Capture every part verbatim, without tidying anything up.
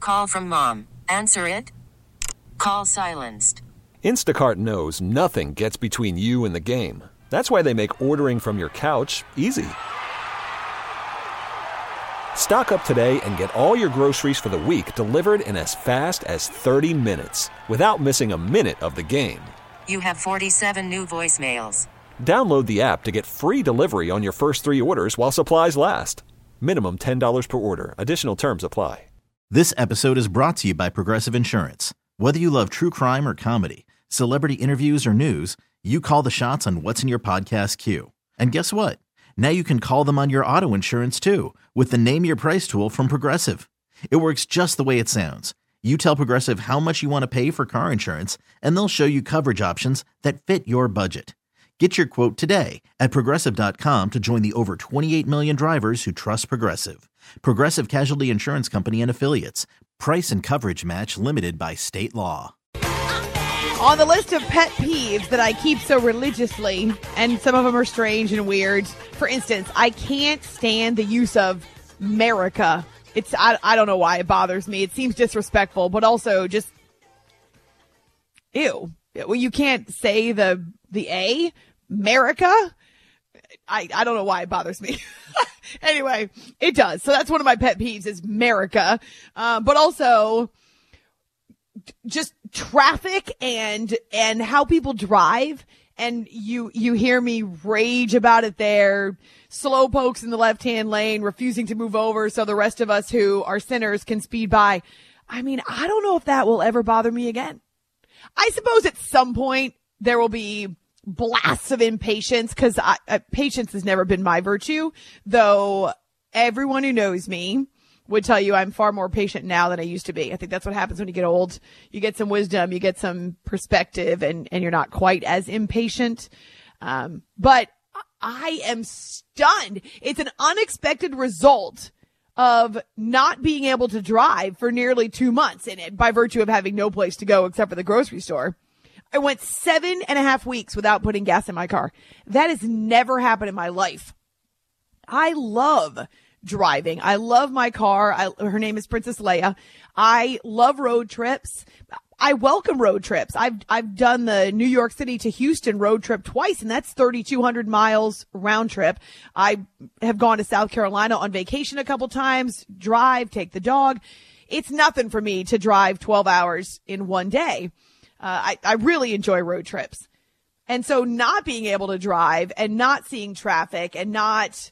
Call from mom. Answer it. Call silenced. Instacart knows nothing gets between you and the game. That's why they make ordering from your couch easy. Stock up today and get all your groceries for the week delivered in as fast as thirty minutes without missing a minute of the game. You have forty-seven new voicemails. Download the app to get free delivery on your first three orders while supplies last. Minimum ten dollars per order. Additional terms apply. This episode is brought to you by Progressive Insurance. Whether you love true crime or comedy, celebrity interviews or news, you call the shots on what's in your podcast queue. And guess what? Now you can call them on your auto insurance too with the Name Your Price tool from Progressive. It works just the way it sounds. You tell Progressive how much you want to pay for car insurance, and they'll show you coverage options that fit your budget. Get your quote today at Progressive dot com to join the over twenty-eight million drivers who trust Progressive. Progressive Casualty Insurance Company and Affiliates. Price and coverage match limited by state law. On the list of pet peeves that I keep so religiously, and some of them are strange and weird. For instance, I can't stand the use of America. It's I, I don't know why it bothers me. It seems disrespectful, but also just ew. Well, you can't say the the A, America. I, I don't know why it bothers me. Anyway, it does. So that's one of my pet peeves is America. Um, but also just traffic and, and how people drive. And you, you hear me rage about it there. Slow pokes in the left-hand lane, refusing to move over so the rest of us who are sinners can speed by. I mean, I don't know if that will ever bother me again. I suppose at some point there will be blasts of impatience because I, uh, patience has never been my virtue, though everyone who knows me would tell you I'm far more patient now than I used to be. I think that's what happens when you get old. You get some wisdom, you get some perspective, and, and you're not quite as impatient. Um, but I am stunned. It's an unexpected result of not being able to drive for nearly two months and by virtue of having no place to go except for the grocery store. I went seven and a half weeks without putting gas in my car. That has never happened in my life. I love driving. I love my car. I, her name is Princess Leia. I love road trips. I welcome road trips. I've, I've done the New York City to Houston road trip twice, and that's thirty-two hundred miles round trip. I have gone to South Carolina on vacation a couple times, drive, take the dog. It's nothing for me to drive twelve hours in one day. Uh, I, I really enjoy road trips. And so not being able to drive and not seeing traffic and not,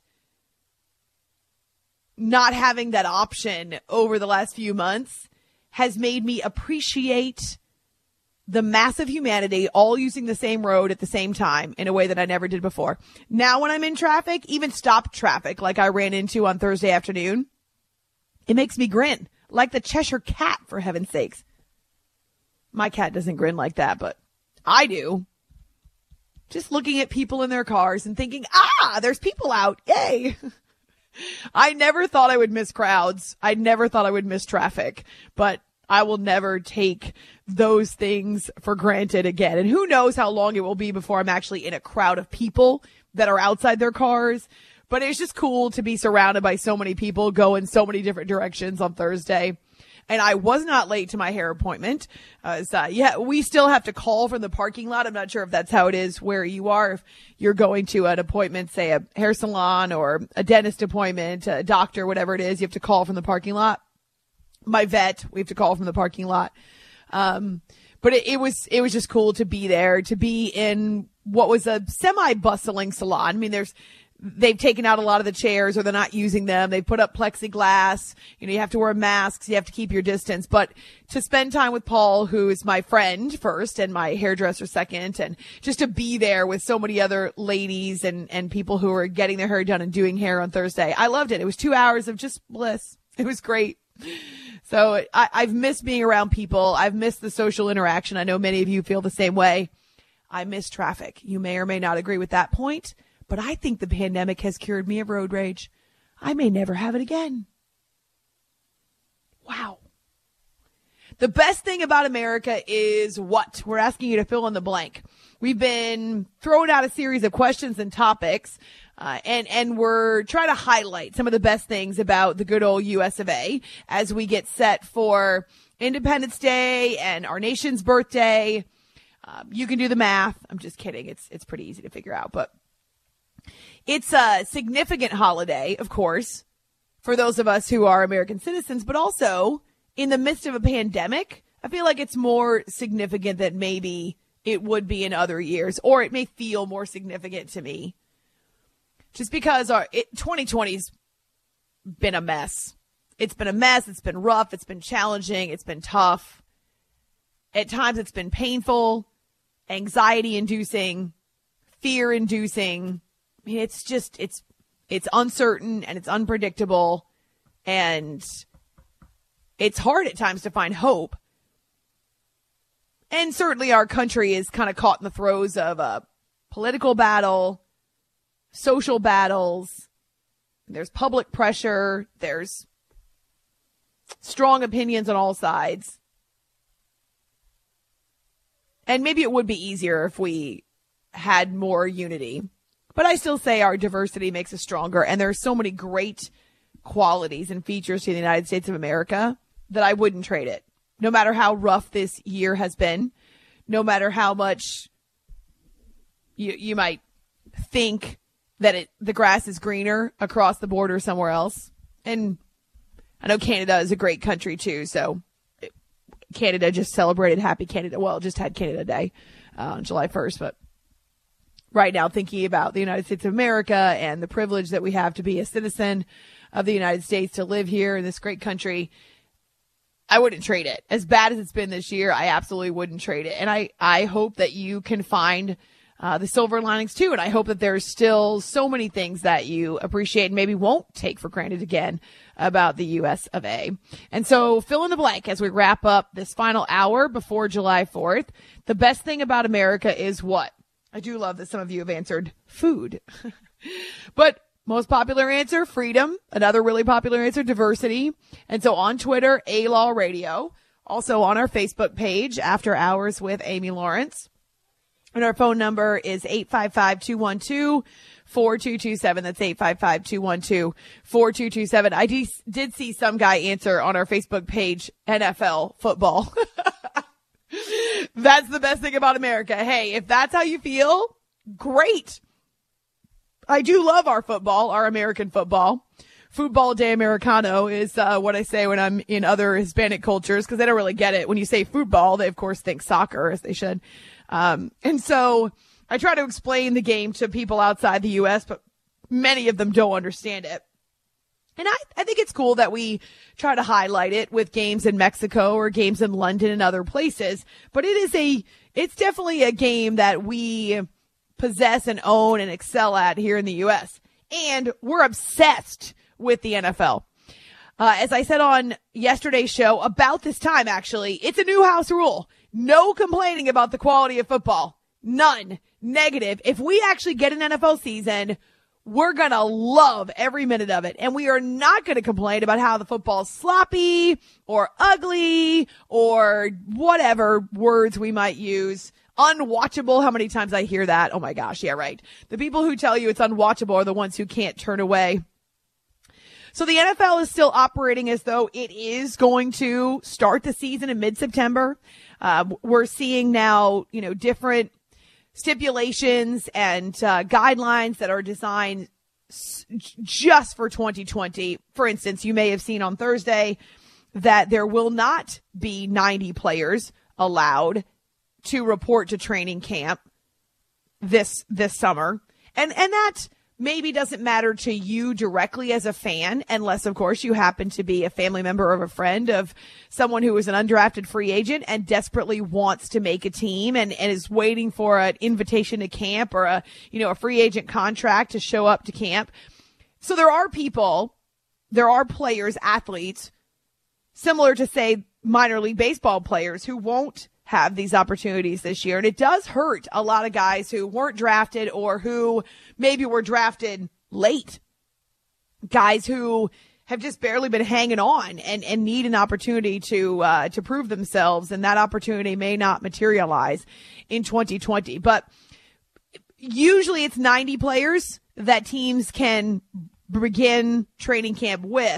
not having that option over the last few months has made me appreciate the mass of humanity all using the same road at the same time in a way that I never did before. Now when I'm in traffic, even stopped traffic like I ran into on Thursday afternoon, it makes me grin like the Cheshire Cat, for heaven's sakes. My cat doesn't grin like that, but I do. Just looking at people in their cars and thinking, ah, there's people out. Yay. I never thought I would miss crowds. I never thought I would miss traffic, but I will never take those things for granted again. And who knows how long it will be before I'm actually in a crowd of people that are outside their cars. But it's just cool to be surrounded by so many people going so many different directions on Thursday. And I was not late to my hair appointment. Uh, so, yeah, we still have to call from the parking lot. I'm not sure if that's how it is where you are. If you're going to an appointment, say a hair salon or a dentist appointment, a doctor, whatever it is, you have to call from the parking lot. My vet, we have to call from the parking lot. Um, but it, it was, it was just cool to be there, to be in what was a semi-bustling salon. I mean, there's, they've taken out a lot of the chairs or they're not using them. They've put up plexiglass. You know, you have to wear masks. You have to keep your distance. But to spend time with Paul, who is my friend first and my hairdresser second, and just to be there with so many other ladies and, and people who are getting their hair done and doing hair on Thursday. I loved it. It was two hours of just bliss. It was great. So I, I've missed being around people. I've missed the social interaction. I know many of you feel the same way. I miss traffic. You may or may not agree with that point. But I think the pandemic has cured me of road rage. I may never have it again. Wow. The best thing about America is what? We're asking you to fill in the blank. We've been throwing out a series of questions and topics, uh, and, and we're trying to highlight some of the best things about the good old U S of A as we get set for Independence Day and our nation's birthday. Um, you can do the math. I'm just kidding. It's, it's pretty easy to figure out, but it's a significant holiday, of course, for those of us who are American citizens, but also in the midst of a pandemic, I feel like it's more significant than maybe it would be in other years, or it may feel more significant to me. Just because our it, twenty twenty's been a mess. It's been a mess. It's been rough. It's been challenging. It's been tough. At times it's been painful, anxiety-inducing, fear-inducing. I mean, it's just, it's, it's uncertain and it's unpredictable, and it's hard at times to find hope. And certainly our country is kind of caught in the throes of a political battle, social battles. There's public pressure. There's strong opinions on all sides. And maybe it would be easier if we had more unity. But I still say our diversity makes us stronger. And there are so many great qualities and features to the United States of America that I wouldn't trade it. No matter how rough this year has been, no matter how much you you might think that it the grass is greener across the border somewhere else. And I know Canada is a great country too, so Canada just celebrated Happy Canada. Well, just had Canada Day uh, on July first, but right now thinking about the United States of America and the privilege that we have to be a citizen of the United States, to live here in this great country, I wouldn't trade it. As bad as it's been this year, I absolutely wouldn't trade it. And I, I hope that you can find uh, the silver linings too. And I hope that there's still so many things that you appreciate and maybe won't take for granted again about the U S of A. And so fill in the blank as we wrap up this final hour before July fourth. The best thing about America is what? I do love that some of you have answered food. But most popular answer, freedom. Another really popular answer, diversity. And so on Twitter, A-Law Radio. Also on our Facebook page, After Hours with Amy Lawrence. And our phone number is eight five five, two one two, four two two seven. That's eight five five, two one two, four two two seven. I de- did see some guy answer on our Facebook page, N F L football. That's the best thing about America. Hey, if that's how you feel, great. I do love our football, our American football. Football de Americano is uh, what I say when I'm in other Hispanic cultures, because they don't really get it. When you say football, they, of course, think soccer, as they should. Um, and so I try to explain the game to people outside the U S, but many of them don't understand it. And I, I think it's cool that we try to highlight it with games in Mexico or games in London and other places. But it is a, it's definitely a game that we possess and own and excel at here in the U S. And we're obsessed with the N F L. Uh, as I said on yesterday's show, about this time, actually, it's a new house rule. No complaining about the quality of football. None. Negative. If we actually get an N F L season, we're going to love every minute of it. And we are not going to complain about how the football's sloppy or ugly or whatever words we might use. Unwatchable. How many times I hear that? Oh my gosh. Yeah, right. The people who tell you it's unwatchable are the ones who can't turn away. So the N F L is still operating as though it is going to start the season in mid-September. Uh, we're seeing now, you know, different stipulations and uh, guidelines that are designed s- just for twenty twenty. For instance, you may have seen on Thursday that there will not be ninety players allowed to report to training camp this this summer. And and that maybe doesn't matter to you directly as a fan, unless, of course, you happen to be a family member or a friend of someone who is an undrafted free agent and desperately wants to make a team and, and is waiting for an invitation to camp or a, you know, a free agent contract to show up to camp. So there are people, there are players, athletes, similar to, say, minor league baseball players who won't have these opportunities this year. And it does hurt a lot of guys who weren't drafted or who maybe were drafted late. Guys who have just barely been hanging on and, and need an opportunity to uh, to prove themselves, and that opportunity may not materialize in twenty twenty. But usually it's ninety players that teams can begin training camp with.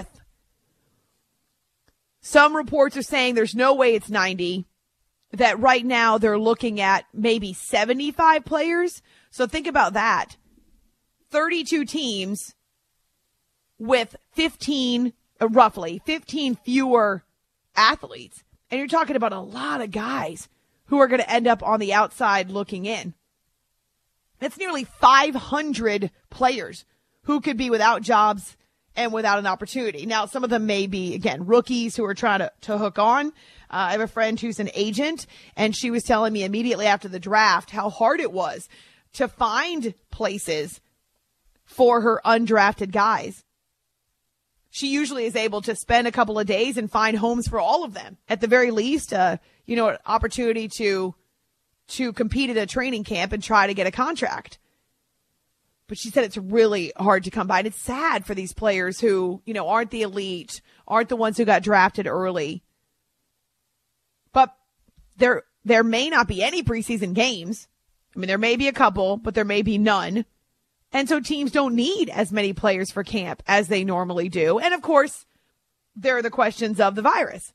Some reports are saying there's no way it's ninety, that right now they're looking at maybe seventy-five players. So think about that. thirty-two teams with fifteen, uh, roughly fifteen fewer athletes. And you're talking about a lot of guys who are going to end up on the outside looking in. That's nearly five hundred players who could be without jobs and without an opportunity. Now, some of them may be, again, rookies who are trying to, to hook on. Uh, I have a friend who's an agent, and she was telling me immediately after the draft how hard it was to find places for her undrafted guys. She usually is able to spend a couple of days and find homes for all of them. At the very least, uh, you know, an opportunity to to compete at a training camp and try to get a contract. But she said it's really hard to come by. And it's sad for these players who, you know, aren't the elite, aren't the ones who got drafted early. But there there may not be any preseason games. I mean, there may be a couple, but there may be none. And so teams don't need as many players for camp as they normally do. And, of course, there are the questions of the virus.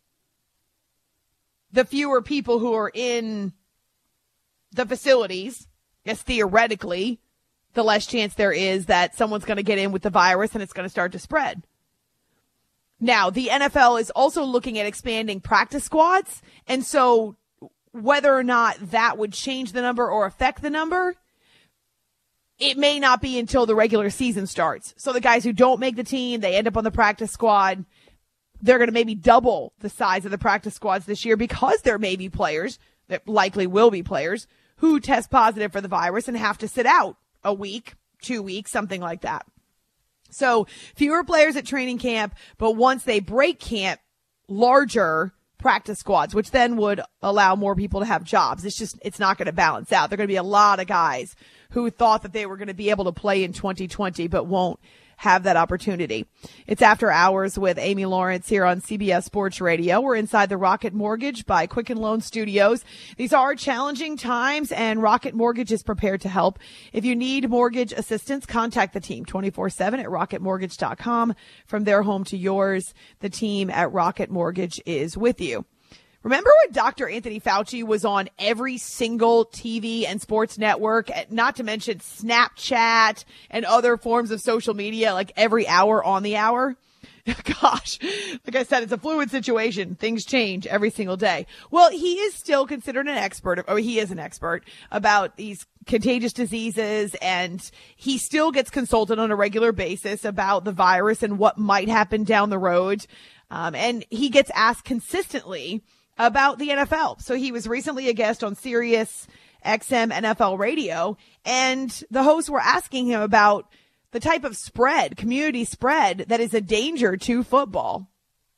The fewer people who are in the facilities, yes, theoretically, the less chance there is that someone's going to get in with the virus and it's going to start to spread. Now, the N F L is also looking at expanding practice squads. And so whether or not that would change the number or affect the number, it may not be until the regular season starts. So the guys who don't make the team, they end up on the practice squad. They're going to maybe double the size of the practice squads this year because there may be players, that likely will be players, who test positive for the virus and have to sit out a week, two weeks, something like that. So fewer players at training camp, but once they break camp, larger practice squads, which then would allow more people to have jobs. It's just, it's not going to balance out. There are going to be a lot of guys who thought that they were going to be able to play in twenty twenty, but won't have that opportunity. It's After Hours with Amy Lawrence here on C B S Sports Radio. We're inside the Rocket Mortgage by Quicken Loan Studios. These are challenging times, and Rocket Mortgage is prepared to help. If you need mortgage assistance, contact the team twenty-four seven at rocket mortgage dot com. From their home to yours, the team at Rocket Mortgage is with you. Remember when Doctor Anthony Fauci was on every single T V and sports network, not to mention Snapchat and other forms of social media, like every hour on the hour? Gosh, like I said, it's a fluid situation. Things change every single day. Well, he is still considered an expert, or he is an expert about these contagious diseases, and he still gets consulted on a regular basis about the virus and what might happen down the road. Um, and he gets asked consistently about the N F L. So he was recently a guest on Sirius X M N F L Radio, and the hosts were asking him about the type of spread, community spread, that is a danger to football.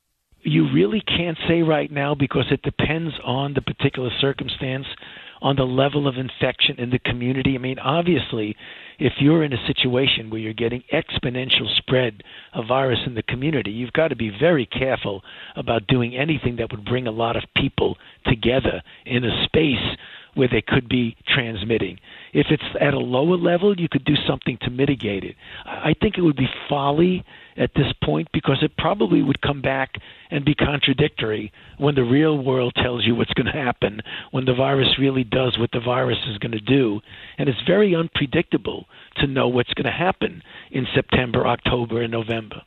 You really can't say right now because it depends on the particular circumstance, on the level of infection in the community. I mean, obviously, if you're in a situation where you're getting exponential spread of virus in the community, you've got to be very careful about doing anything that would bring a lot of people together in a space where they could be transmitting. If it's at a lower level, you could do something to mitigate it. I think it would be folly at this point because it probably would come back and be contradictory when the real world tells you what's going to happen, when the virus really does what the virus is going to do. And it's very unpredictable to know what's going to happen in September, October, and November.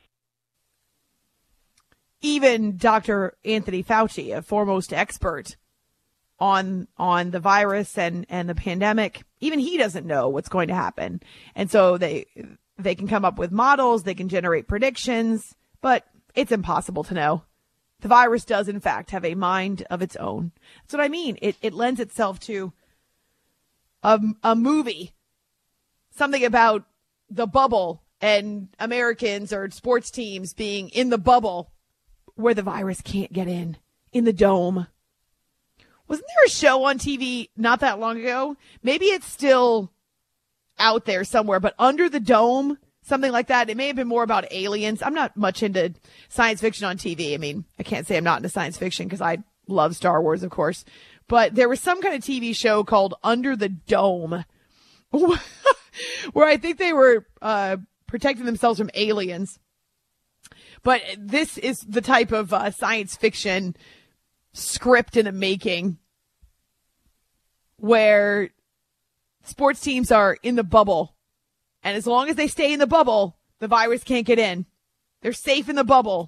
Even Doctor Anthony Fauci, a foremost expert on on the virus and, and the pandemic, even he doesn't know what's going to happen. And so they they can come up with models, they can generate predictions, but it's impossible to know. The virus does, in fact, have a mind of its own. That's what I mean. It it lends itself to a, a movie, something about the bubble and Americans or sports teams being in the bubble where the virus can't get in, in the dome. Wasn't there a show on T V not that long ago? Maybe it's still out there somewhere, but Under the Dome something like that. It may have been more about aliens. I'm not much into science fiction on T V. I mean, I can't say I'm not into science fiction because I love Star Wars, of course. But there was some kind of T V show called Under the Dome where I think they were uh, protecting themselves from aliens. But this is the type of uh, science fiction script in the making where sports teams are in the bubble. And as long as they stay in the bubble, the virus can't get in. They're safe in the bubble.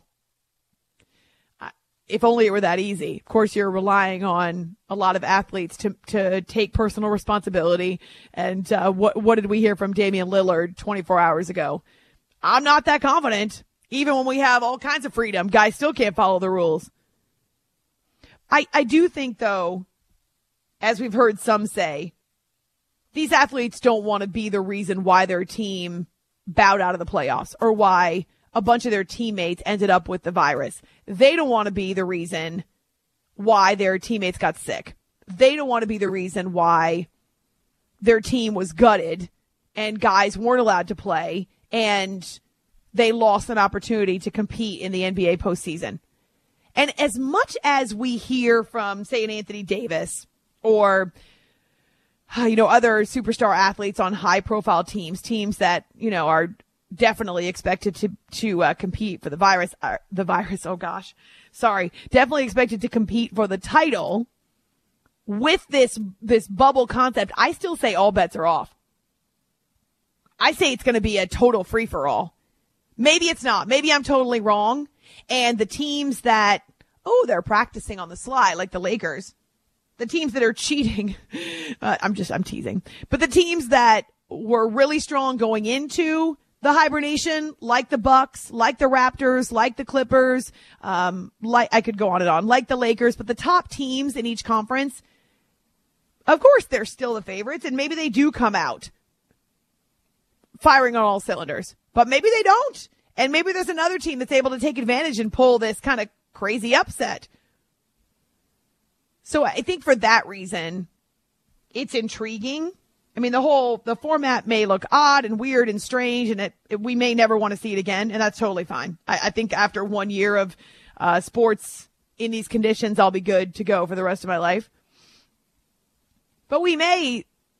If only it were that easy. Of course, you're relying on a lot of athletes to to take personal responsibility. And uh, what what did we hear from Damian Lillard twenty-four hours ago? I'm not that confident. Even when we have all kinds of freedom, guys still can't follow the rules. I, I do think, though, as we've heard some say, these athletes don't want to be the reason why their team bowed out of the playoffs or why a bunch of their teammates ended up with the virus. They don't want to be the reason why their teammates got sick. They don't want to be the reason why their team was gutted and guys weren't allowed to play and they lost an opportunity to compete in the N B A postseason. And as much as we hear from, say, an Anthony Davis or, you know, other superstar athletes on high-profile teams, teams that, you know, are definitely expected to to uh, compete for the virus, uh, the virus, oh gosh, sorry, definitely expected to compete for the title with this this bubble concept, I still say all bets are off. I say it's going to be a total free-for-all. Maybe it's not. Maybe I'm totally wrong. And the teams that, oh, they're practicing on the sly, like the Lakers, the teams that are cheating, uh, I'm just, I'm teasing, but the teams that were really strong going into the hibernation, like the Bucks, like the Raptors, like the Clippers, um, like I could go on and on, like the Lakers, but the top teams in each conference, of course, they're still the favorites, and maybe they do come out firing on all cylinders. But maybe they don't. And maybe there's another team that's able to take advantage and pull this kind of crazy upset. So I think for that reason, it's intriguing. I mean, the whole, the format may look odd and weird and strange, and it, it we may never want to see it again, and that's totally fine. I, I think after one year of uh, sports in these conditions, I'll be good to go for the rest of my life. But we may,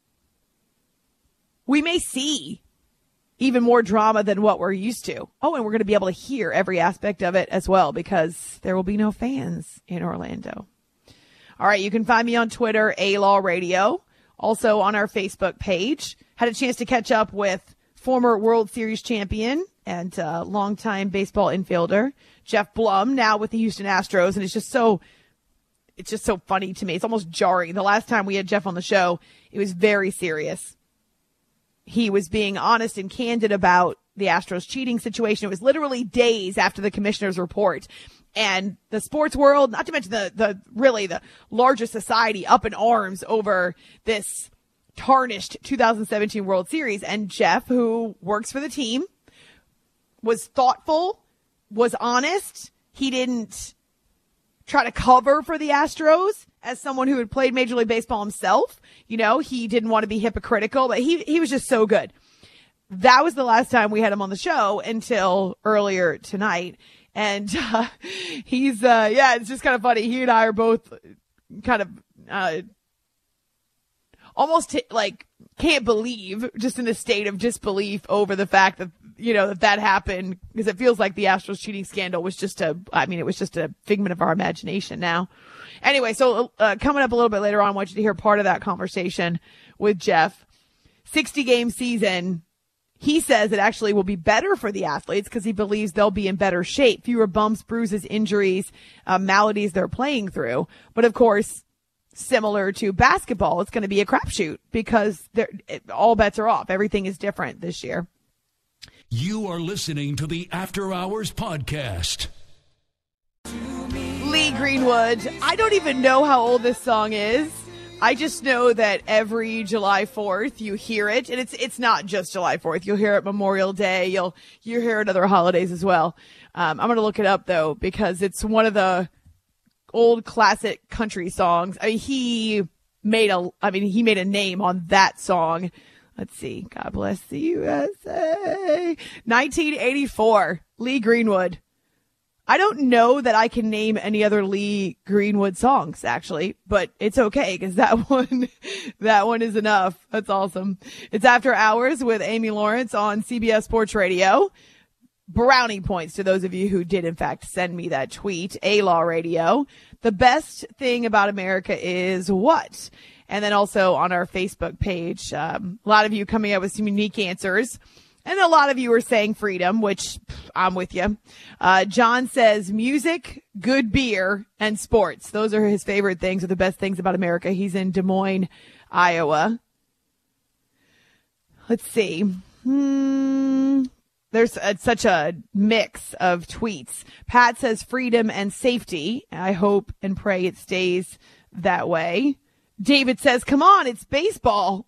we may see even more drama than what we're used to. Oh, and we're going to be able to hear every aspect of it as well because there will be no fans in Orlando. All right, you can find me on Twitter, A-Law Radio, also on our Facebook page. Had a chance to catch up with former World Series champion and uh, longtime baseball infielder Jeff Blum, now with the Houston Astros, and it's just so it's just so funny to me. It's almost jarring. The last time we had Jeff on the show, it was very serious. He was being honest and candid about the Astros cheating situation. It was literally days after the commissioner's report. And the sports world, not to mention the, the really the larger society, up in arms over this tarnished two thousand seventeen World Series. And Jeff, who works for the team, was thoughtful, was honest. He didn't try to cover for the Astros as someone who had played Major League Baseball himself. You know, he didn't want to be hypocritical, but he, he was just so good. That was the last time we had him on the show until earlier tonight. And uh, he's, uh, yeah, it's just kind of funny. He and I are both kind of uh, almost t- like can't believe, just in a state of disbelief over the fact that, you know, that that happened, because it feels like the Astros cheating scandal was just a, I mean, it was just a figment of our imagination now. Anyway, so uh, coming up a little bit later on, I want you to hear part of that conversation with Jeff. sixty game season. He says it actually will be better for the athletes because he believes they'll be in better shape. Fewer bumps, bruises, injuries, uh, maladies they're playing through. But of course, similar to basketball, it's going to be a crapshoot because it, all bets are off. Everything is different this year. You are listening to the After Hours Podcast. Lee Greenwood. I don't even know how old this song is. I just know that every July fourth you hear it, and it's it's not just July fourth. You'll hear it Memorial Day. You'll you hear it other holidays as well. Um, I'm going to look it up though because it's one of the old classic country songs. I mean, he made a I mean he made a name on that song. Let's see. God bless the U S A. nineteen eighty-four. Lee Greenwood. I don't know that I can name any other Lee Greenwood songs, actually, but it's okay because that one, that one is enough. That's awesome. It's After Hours with Amy Lawrence on C B S Sports Radio. Brownie points to those of you who did, in fact, send me that tweet. A-Law Radio. The best thing about America is what? And then also on our Facebook page, um, a lot of you coming up with some unique answers. And a lot of you are saying freedom, which pff, I'm with you. Uh, John says music, good beer, and sports. Those are his favorite things, or the best things about America. He's in Des Moines, Iowa. Let's see. Hmm. There's a, such a mix of tweets. Pat says freedom and safety. I hope and pray it stays that way. David says, come on, it's baseball.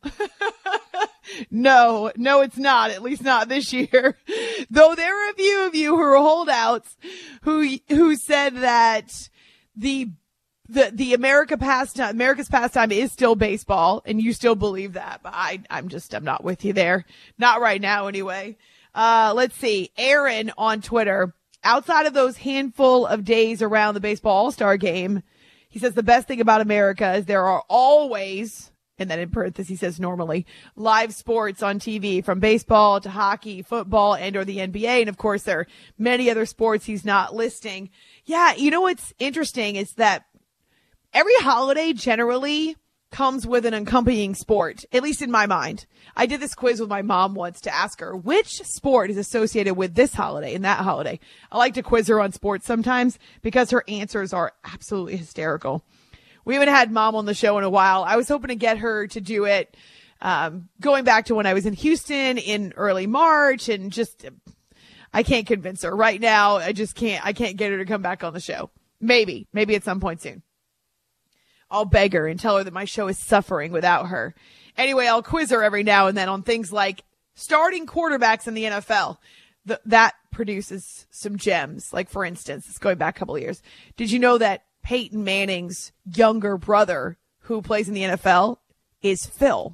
No, no, it's not. At least not this year. Though there are a few of you who are holdouts who, who said that the, the, the America pastime, America's pastime is still baseball, and you still believe that. But I, I'm just, I'm not with you there. Not right now anyway. Uh, let's see. Aaron on Twitter, outside of those handful of days around the baseball all-star game, he says the best thing about America is there are always, and then in parentheses he says normally, live sports on T V, from baseball to hockey, football, and or the N B A. And of course there are many other sports he's not listing. Yeah, you know what's interesting is that every holiday generally comes with an accompanying sport, at least in my mind. I did this quiz with my mom once to ask her which sport is associated with this holiday and that holiday. I like to quiz her on sports sometimes because her answers are absolutely hysterical. We haven't had Mom on the show in a while. I was hoping to get her to do it um, going back to when I was in Houston in early March, and just I can't convince her right now. I just can't. I can't get her to come back on the show. Maybe, maybe at some point soon. I'll beg her and tell her that my show is suffering without her. Anyway, I'll quiz her every now and then on things like starting quarterbacks in the N F L. The, that produces some gems. Like, for instance, it's going back a couple of years. Did you know that Peyton Manning's younger brother, who plays in the N F L, is Phil?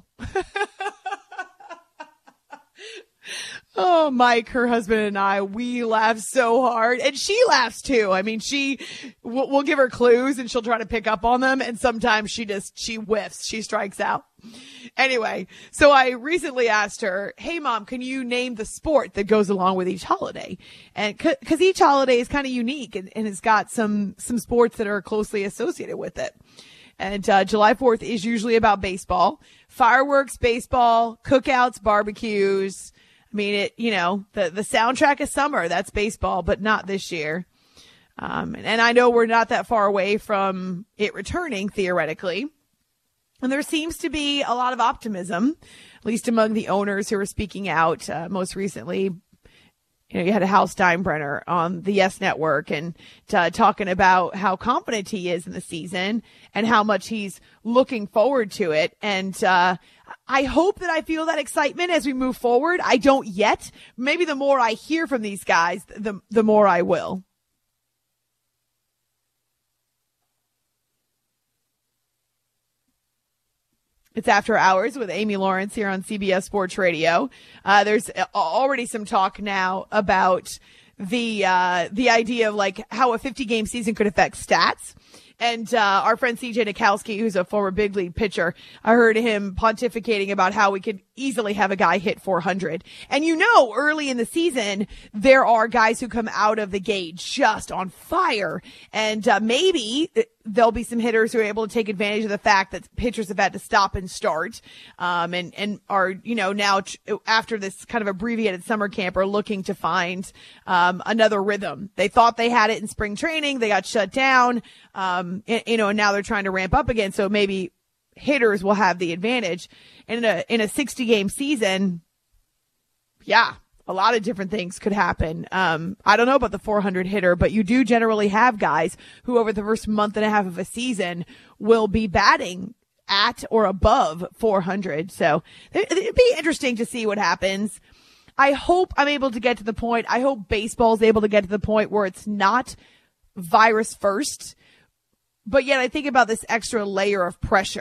Oh, Mike, her husband, and I, we laugh so hard. And she laughs too. I mean, she, we'll, we'll give her clues and she'll try to pick up on them. And sometimes she just, she whiffs. She strikes out. Anyway, so I recently asked her, hey, Mom, can you name the sport that goes along with each holiday? And c- cause each holiday is kind of unique and, and has got some, some sports that are closely associated with it. And uh, July fourth is usually about baseball, fireworks, baseball, cookouts, barbecues. I mean, it, you know, the, the soundtrack of summer, that's baseball, but not this year. Um, and, and I know we're not that far away from it returning theoretically. And there seems to be a lot of optimism, at least among the owners who are speaking out. Uh, most recently, you know, you had a Hal Steinbrenner on the Yes Network and uh, talking about how confident he is in the season and how much he's looking forward to it. And, uh, I hope that I feel that excitement as we move forward. I don't yet. Maybe the more I hear from these guys, the, the more I will. It's After Hours with Amy Lawrence here on C B S Sports Radio. Uh, there's already some talk now about the, uh, the idea of like how a fifty game season could affect stats. And, uh, our friend C J Nikowski, who's a former big league pitcher, I heard him pontificating about how we could easily have a guy hit four hundred. And you know, early in the season, there are guys who come out of the gate just on fire. And, uh, maybe there'll be some hitters who are able to take advantage of the fact that pitchers have had to stop and start, um, and, and are, you know, now ch- after this kind of abbreviated summer camp are looking to find, um, another rhythm. They thought they had it in spring training. They got shut down. Um, and, you know, and now they're trying to ramp up again. So maybe hitters will have the advantage. And in a, in a sixty game season, yeah, a lot of different things could happen. Um, I don't know about the four hundred hitter, but you do generally have guys who over the first month and a half of a season will be batting at or above four hundred. So it'd be interesting to see what happens. I hope I'm able to get to the point. I hope baseball is able to get to the point where it's not virus first. But yet I think about this extra layer of pressure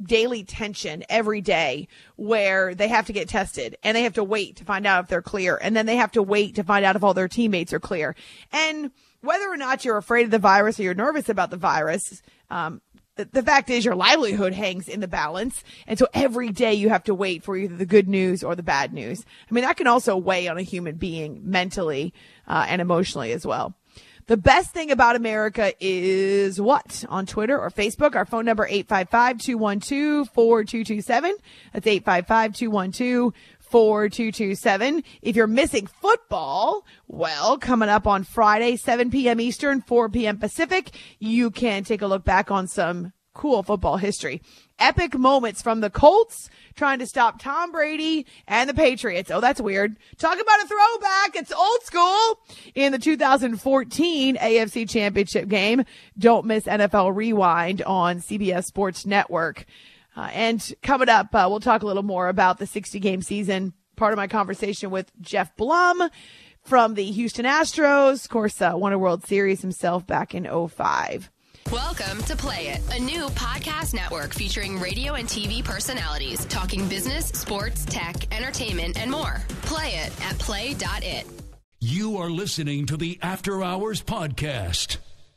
daily tension every day where they have to get tested and they have to wait to find out if they're clear. And then they have to wait to find out if all their teammates are clear. And whether or not you're afraid of the virus or you're nervous about the virus, um, the, the fact is your livelihood hangs in the balance. And so every day you have to wait for either the good news or the bad news. I mean, that can also weigh on a human being mentally uh, and emotionally as well. The best thing about America is what? On Twitter or Facebook, our phone number eight five five, two one two, four two two seven. That's eight five five, two one two, four two two seven. If you're missing football, well, coming up on Friday, seven p.m. Eastern, four p.m. Pacific, you can take a look back on some cool football history. Epic moments from the Colts trying to stop Tom Brady and the Patriots. Oh, that's weird. Talk about a throwback. It's old school. In the two thousand fourteen A F C Championship game. Don't miss N F L Rewind on C B S Sports Network. Uh, and coming up, uh, we'll talk a little more about the sixty-game season. Part of my conversation with Jeff Blum from the Houston Astros. Of course, uh, won a World Series himself back in oh five. Welcome to Play It, a new podcast network featuring radio and T V personalities talking business, sports, tech, entertainment, and more. Play it at play dot it. You are listening to the After Hours Podcast.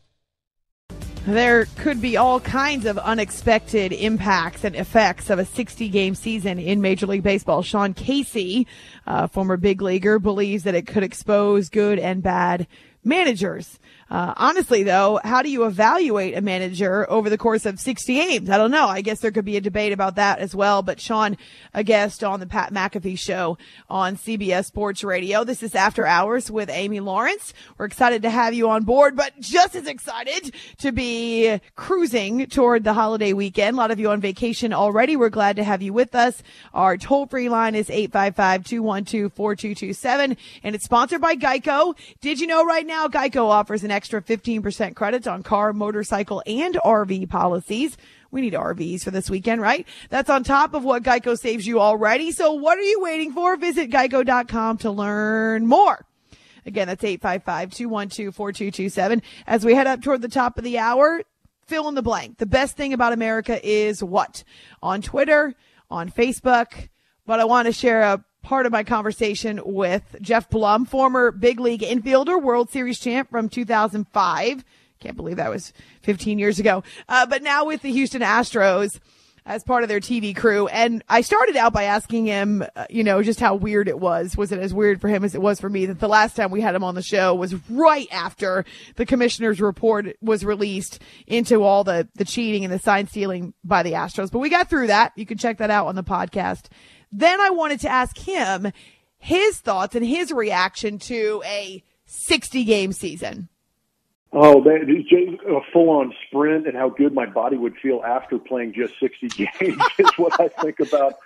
There could be all kinds of unexpected impacts and effects of a sixty-game season in Major League Baseball. Sean Casey, uh, former big leaguer, believes that it could expose good and bad managers. Uh, honestly, though, how do you evaluate a manager over the course of sixty games? I don't know. I guess there could be a debate about that as well. But Sean, a guest on the Pat McAfee Show on C B S Sports Radio. This is After Hours with Amy Lawrence. We're excited to have you on board, but just as excited to be cruising toward the holiday weekend. A lot of you on vacation already. We're glad to have you with us. Our toll-free line is eight five five, two one two, four two two seven, and it's sponsored by Geico. Did you know right now Geico offers an extra fifteen percent credit on car, motorcycle, and R V policies? We need R Vs for this weekend, right? That's on top of what Geico saves you already. So what are you waiting for? Visit geico dot com to learn more. Again, that's eight five five, two one two, four two two seven. As we head up toward the top of the hour, fill in the blank. The best thing about America is what? On Twitter, on Facebook, but I want to share a part of my conversation with Jeff Blum, former big league infielder, World Series champ from two thousand five. Can't believe that was fifteen years ago. Uh, but now with the Houston Astros as part of their T V crew. And I started out by asking him, uh, you know, just how weird it was. Was it as weird for him as it was for me that the last time we had him on the show was right after the commissioner's report was released into all the, the cheating and the sign stealing by the Astros. But we got through that. You can check that out on the podcast. Then I wanted to ask him his thoughts and his reaction to a sixty-game season. Oh, man, a full-on sprint and how good my body would feel after playing just sixty games is what I think about.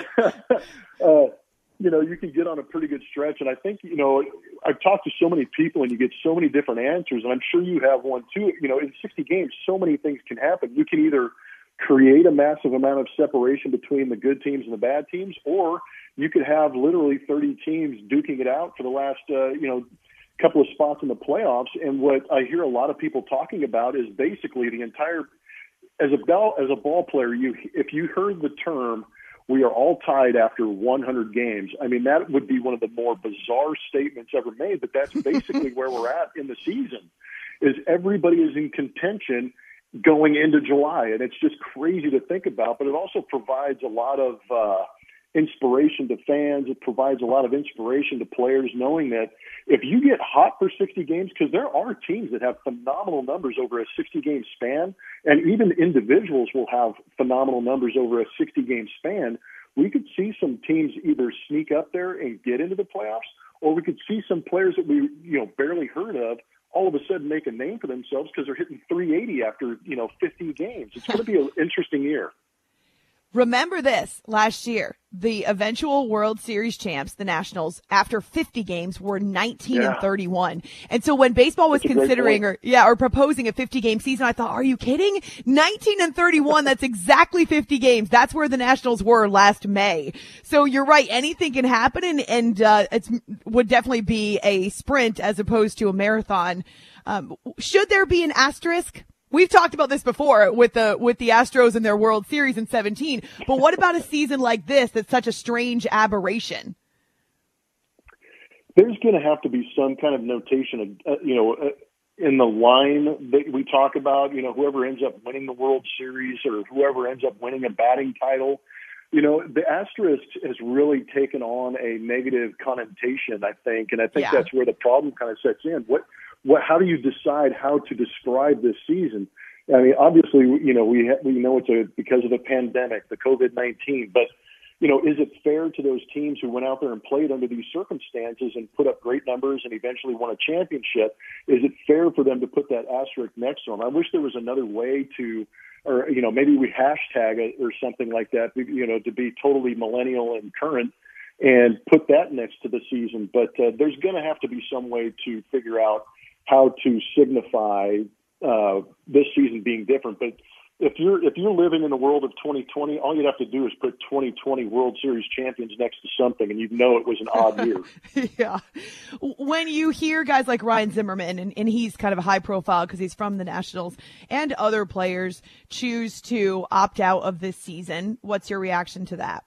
uh, you know, you can get on a pretty good stretch. And I think, you know, I've talked to so many people and you get so many different answers. And I'm sure you have one too. You know, in sixty games, so many things can happen. You can either create a massive amount of separation between the good teams and the bad teams, or you could have literally thirty teams duking it out for the last, uh, you know, couple of spots in the playoffs. And what I hear a lot of people talking about is basically the entire, as a ball, as a ball player, you, if you heard the term, we are all tied after one hundred games. I mean, that would be one of the more bizarre statements ever made, but that's basically where we're at in the season, is everybody is in contention going into July. And it's just crazy to think about, but it also provides a lot of uh, inspiration to fans. It provides a lot of inspiration to players, knowing that if you get hot for sixty games, because there are teams that have phenomenal numbers over a sixty-game span, and even individuals will have phenomenal numbers over a sixty-game span, we could see some teams either sneak up there and get into the playoffs, or we could see some players that we, you know, barely heard of all of a sudden make a name for themselves because they're hitting three eighty after, you know, fifty games. It's going to be an interesting year. Remember this, last year, the eventual World Series champs, the Nationals, after fifty games were nineteen Yeah. and thirty-one. And so when baseball was That's a great considering point. or, yeah, or proposing a fifty game season, I thought, are you kidding? nineteen and thirty-one, that's exactly fifty games. That's where the Nationals were last May. So you're right. Anything can happen, and, and, uh, it's, would definitely be a sprint as opposed to a marathon. Um, should there be an asterisk We've talked about this before with the with the Astros and their World Series in seventeen, but what about a season like this that's such a strange aberration? There's going to have to be some kind of notation, of, uh, you know, uh, in the line that we talk about, you know, whoever ends up winning the World Series or whoever ends up winning a batting title. You know, the asterisk has really taken on a negative connotation, I think, and I think yeah. that's where the problem kind of sets in. What, what, how do you decide how to describe this season? I mean, obviously, you know, we ha- we know it's a because of the pandemic, the COVID nineteen, but you know, is it fair to those teams who went out there and played under these circumstances and put up great numbers and eventually won a championship? Is it fair for them to put that asterisk next to them? I wish there was another way to. Or, you know, maybe we hashtag it or something like that, you know, to be totally millennial and current and put that next to the season. But uh, there's going to have to be some way to figure out how to signify uh, this season being different. But if you're if you're living in the world of twenty twenty, all you'd have to do is put twenty twenty World Series champions next to something, and you'd know it was an odd year. Yeah. When you hear guys like Ryan Zimmerman, and, and he's kind of a high profile because he's from the Nationals, and other players choose to opt out of this season, what's your reaction to that?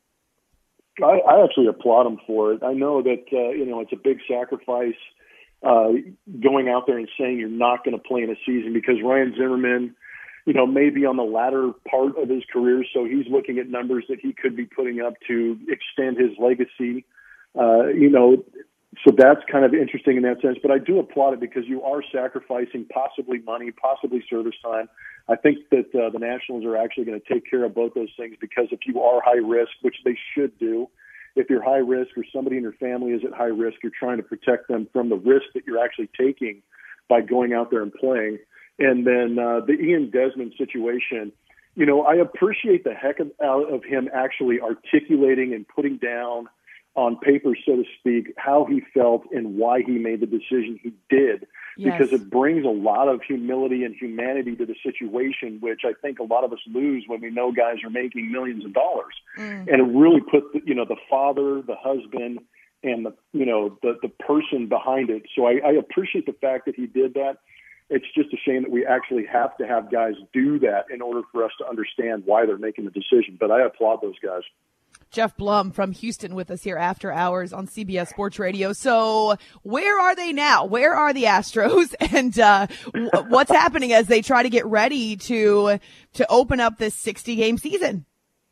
I, I actually applaud him for it. I know that, uh, you know, it's a big sacrifice uh, going out there and saying you're not going to play in a season because Ryan Zimmerman, you know, maybe on the latter part of his career, so he's looking at numbers that he could be putting up to extend his legacy. Uh, you know, so that's kind of interesting in that sense. But I do applaud it because you are sacrificing possibly money, possibly service time. I think that uh, the Nationals are actually going to take care of both those things because if you are high risk, which they should do, if you're high risk or somebody in your family is at high risk, you're trying to protect them from the risk that you're actually taking by going out there and playing. And then uh, the Ian Desmond situation, you know, I appreciate the heck of, of him actually articulating and putting down on paper, so to speak, how he felt and why he made the decision he did, yes. because it brings a lot of humility and humanity to the situation, which I think a lot of us lose when we know guys are making millions of dollars. Mm. And it really put, the, you know, the father, the husband, and the, you know, the, the person behind it. So I, I appreciate the fact that he did that. It's just a shame that we actually have to have guys do that in order for us to understand why they're making the decision. But I applaud those guys. Jeff Blum from Houston with us here after hours on C B S Sports Radio. So where are they now? Where are the Astros? And uh, what's happening as they try to get ready to to open up this sixty-game season?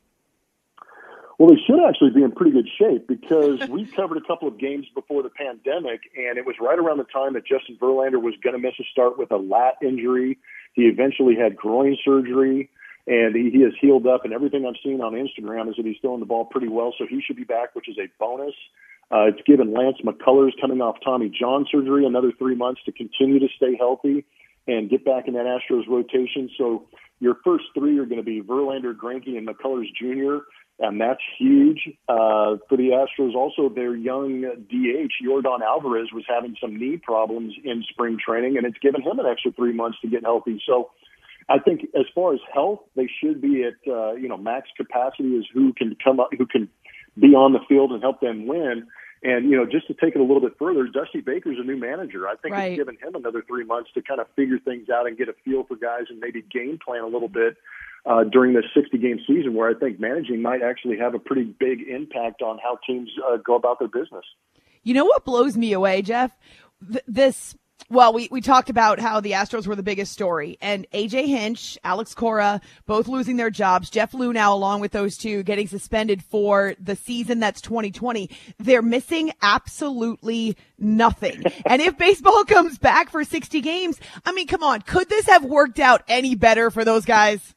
Well, they should actually be in pretty good shape because we covered a couple of games before the pandemic, and it was right around the time that Justin Verlander was going to miss a start with a lat injury. He eventually had groin surgery, and he, he has healed up, and everything I've seen on Instagram is that he's throwing the ball pretty well, so he should be back, which is a bonus. Uh, it's given Lance McCullers, coming off Tommy John surgery, another three months to continue to stay healthy and get back in that Astros rotation. So your first three are going to be Verlander, Greinke, and McCullers Junior, and that's huge uh, for the Astros. Also, their young D H, Yordan Alvarez, was having some knee problems in spring training, and it's given him an extra three months to get healthy. So I think as far as health, they should be at uh, you know max capacity as who can come up, who can be on the field and help them win. And, you know, just to take it a little bit further, Dusty Baker's a new manager. I think right. it's given him another three months to kind of figure things out and get a feel for guys and maybe game plan a little bit uh, during this sixty-game season where I think managing might actually have a pretty big impact on how teams uh, go about their business. You know what blows me away, Jeff? Th- this Well, we, we talked about how the Astros were the biggest story, and A J Hinch, Alex Cora, both losing their jobs. Jeff Luhnow, along with those two, getting suspended for the season that's twenty twenty. They're missing absolutely nothing. And if baseball comes back for sixty games, I mean, come on, could this have worked out any better for those guys?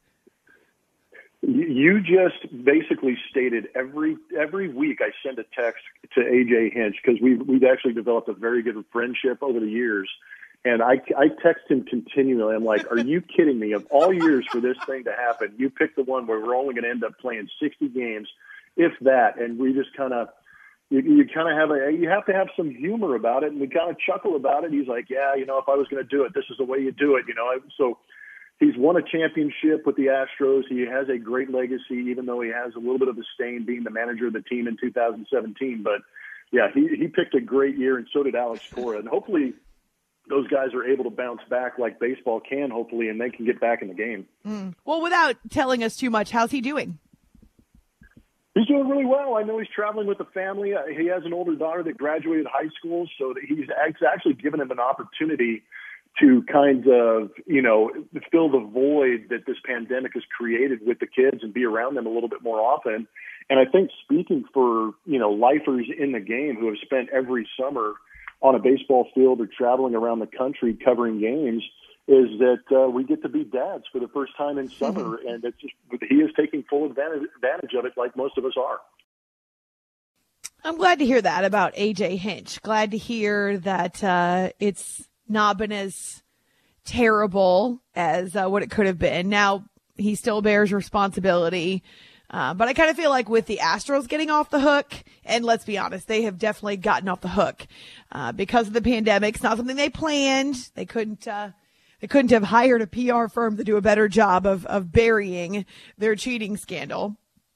You just basically stated every every week I send a text to A J Hinch because we've, we've actually developed a very good friendship over the years. And I, I text him continually. I'm like, are you kidding me? Of all years for this thing to happen, you picked the one where we're only going to end up playing sixty games, if that. And we just kind of, you, you kind of have a, you have to have some humor about it. And we kind of chuckle about it. He's like, yeah, you know, if I was going to do it, this is the way you do it, you know. So he's won a championship with the Astros. He has a great legacy, even though he has a little bit of a stain being the manager of the team in two thousand seventeen. But, yeah, he, he picked a great year, and so did Alex Cora. And hopefully those guys are able to bounce back like baseball can, hopefully, and they can get back in the game. Mm. Well, without telling us too much, how's he doing? He's doing really well. I know he's traveling with the family. Uh, He has an older daughter that graduated high school, so that he's act- actually given him an opportunity to kind of, you know, fill the void that this pandemic has created with the kids and be around them a little bit more often. And I think speaking for, you know, lifers in the game who have spent every summer on a baseball field or traveling around the country covering games, is that uh, we get to be dads for the first time in summer, mm-hmm. and it's just, he is taking full advantage, advantage of it like most of us are. I'm glad to hear that about A J Hinch. Glad to hear that uh, it's not been as terrible as uh, what it could have been. Now, he still bears responsibility. Uh, but I kind of feel like with the Astros getting off the hook, and let's be honest, they have definitely gotten off the hook uh, because of the pandemic. It's not something they planned. They couldn't, uh, they couldn't have hired a P R firm to do a better job of, of burying their cheating scandal.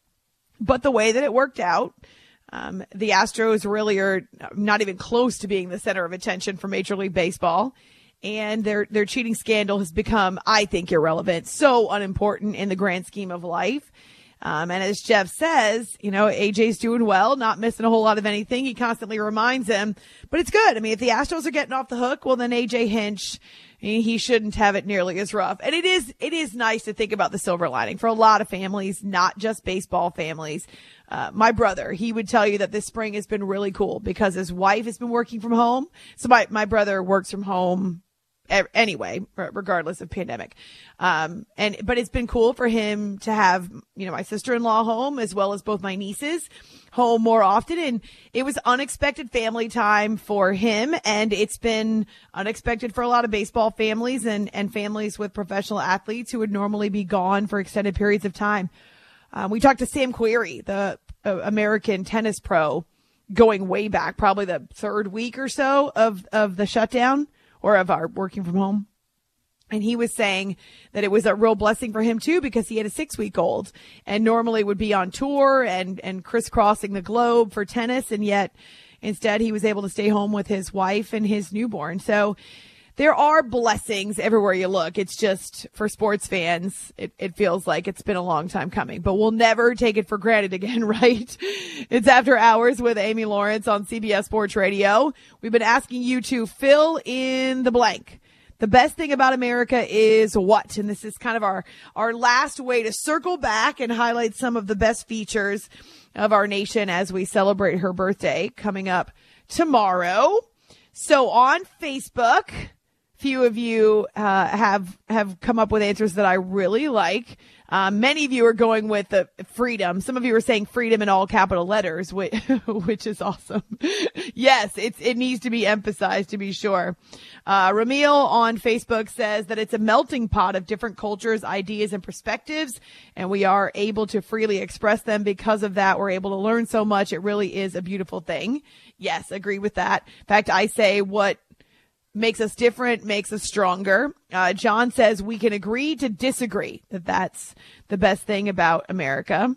But the way that it worked out, um, the Astros really are not even close to being the center of attention for Major League Baseball. And their, their cheating scandal has become, I think, irrelevant, so unimportant in the grand scheme of life. Um, and as Jeff says, you know, A J's doing well, not missing a whole lot of anything. He constantly reminds him, but it's good. I mean, if the Astros are getting off the hook, well, then A J Hinch, he shouldn't have it nearly as rough. And it is, it is nice to think about the silver lining for a lot of families, not just baseball families. Uh, my brother, he would tell you that this spring has been really cool because his wife has been working from home. So my, my brother works from home anyway, regardless of pandemic. Um, and, but it's been cool for him to have, you know, my sister-in-law home as well as both my nieces home more often. And it was unexpected family time for him. And it's been unexpected for a lot of baseball families and, and families with professional athletes who would normally be gone for extended periods of time. Um, we talked to Sam Querrey, the uh, American tennis pro, going way back, probably the third week or so of, of the shutdown, or of our working from home. And he was saying that it was a real blessing for him too, because he had a six week old and normally would be on tour and, and crisscrossing the globe for tennis. And yet instead he was able to stay home with his wife and his newborn. So there are blessings everywhere you look. It's just for sports fans, it, it feels like it's been a long time coming, but we'll never take it for granted again, right? It's After Hours with Amy Lawrence on C B S Sports Radio. We've been asking you to fill in the blank. The best thing about America is what? And this is kind of our, our last way to circle back and highlight some of the best features of our nation as we celebrate her birthday coming up tomorrow. So on Facebook, few of you uh, have have come up with answers that I really like. Uh, many of you are going with the freedom. Some of you are saying freedom in all capital letters, which, which is awesome. Yes, it's, it needs to be emphasized to be sure. Uh, Ramil on Facebook says that it's a melting pot of different cultures, ideas, and perspectives, and we are able to freely express them. Because of that, we're able to learn so much. It really is a beautiful thing. Yes, agree with that. In fact, I say what makes us different, makes us stronger. Uh, John says we can agree to disagree, that that's the best thing about America.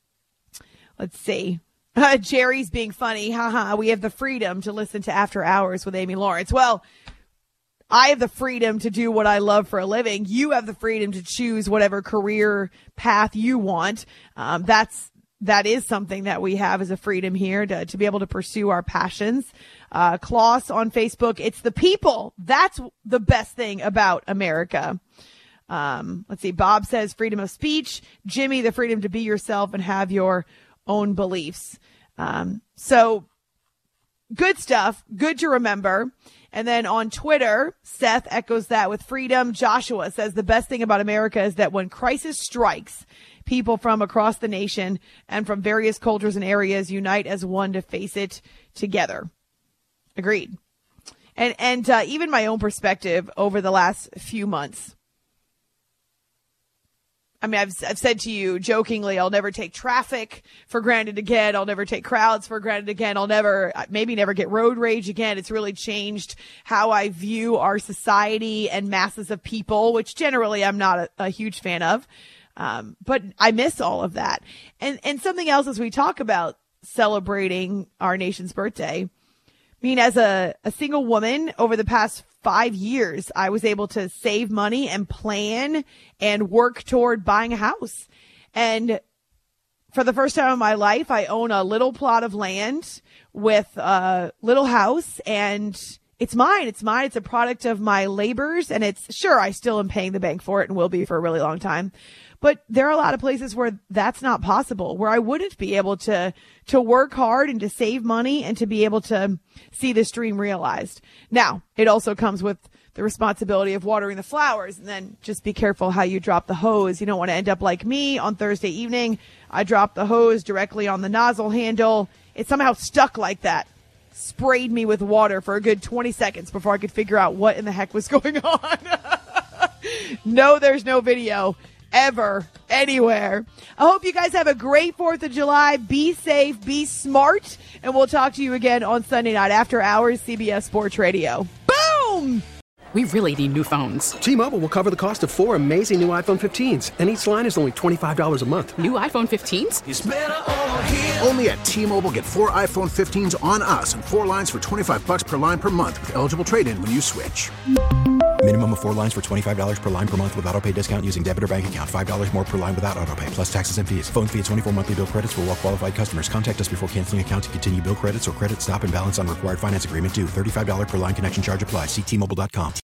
Let's see. Uh, Jerry's being funny. Haha, we have the freedom to listen to After Hours with Amy Lawrence. Well, I have the freedom to do what I love for a living. You have the freedom to choose whatever career path you want. Um, that's That is something that we have as a freedom here to, to be able to pursue our passions. Uh, Klaus on Facebook, it's the people. That's the best thing about America. Um, let's see. Bob says freedom of speech. Jimmy, the freedom to be yourself and have your own beliefs. Um, so good stuff. Good to remember. And then on Twitter, Seth echoes that with freedom. Joshua says the best thing about America is that when crisis strikes, people from across the nation and from various cultures and areas unite as one to face it together. Agreed. And and uh, even my own perspective over the last few months. I mean, I've, I've said to you jokingly, I'll never take traffic for granted again. I'll never take crowds for granted again. I'll never, maybe never get road rage again. It's really changed how I view our society and masses of people, which generally I'm not a, a huge fan of. Um, but I miss all of that. And, and something else as we talk about celebrating our nation's birthday. I mean, as a, a single woman over the past five years, I was able to save money and plan and work toward buying a house. And for the first time in my life, I own a little plot of land with a little house, and it's mine. It's mine. It's a product of my labors, and it's sure I still am paying the bank for it and will be for a really long time. But there are a lot of places where that's not possible, where I wouldn't be able to, to work hard and to save money and to be able to see this dream realized. Now, it also comes with the responsibility of watering the flowers, and then just be careful how you drop the hose. You don't want to end up like me on Thursday evening. I dropped the hose directly on the nozzle handle. It somehow stuck like that. Sprayed me with water for a good twenty seconds before I could figure out what in the heck was going on. No, there's no video ever, anywhere. I hope you guys have a great fourth of July. Be safe, be smart, and we'll talk to you again on Sunday night after hours, C B S Sports Radio. Boom! We really need new phones. T-Mobile will cover the cost of four amazing new iPhone fifteens, and each line is only twenty-five dollars a month. New iPhone fifteens? It's better over here. Only at T-Mobile, get four iPhone fifteens on us and four lines for twenty-five dollars per line per month with eligible trade-in when you switch. Minimum of four lines for twenty-five dollars per line per month with autopay discount using debit or bank account. five dollars more per line without autopay, plus taxes and fees. Phone fee at twenty-four monthly bill credits for well-qualified customers. Contact us before canceling account to continue bill credits or credit stop and balance on required finance agreement due. thirty-five dollars per line connection charge applies. See T Mobile dot com.